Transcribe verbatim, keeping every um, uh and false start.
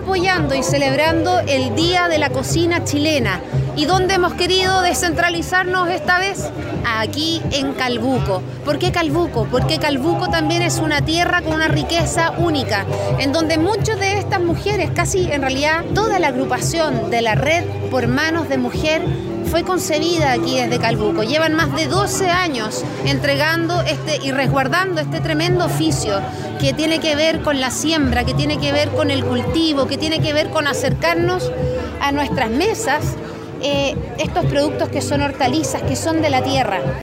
apoyando y celebrando el Día de la Cocina Chilena. ¿Y dónde hemos querido descentralizarnos esta vez? Aquí en Calbuco. ¿Por qué Calbuco? Porque Calbuco también es una tierra con una riqueza única, en donde muchas de estas mujeres, casi en realidad toda la agrupación de la Red por Manos de Mujer, fue concebida aquí desde Calbuco. Llevan más de doce años entregando este y resguardando este tremendo oficio que tiene que ver con la siembra, que tiene que ver con el cultivo, que tiene que ver con acercarnos a nuestras mesas eh, estos productos que son hortalizas, que son de la tierra.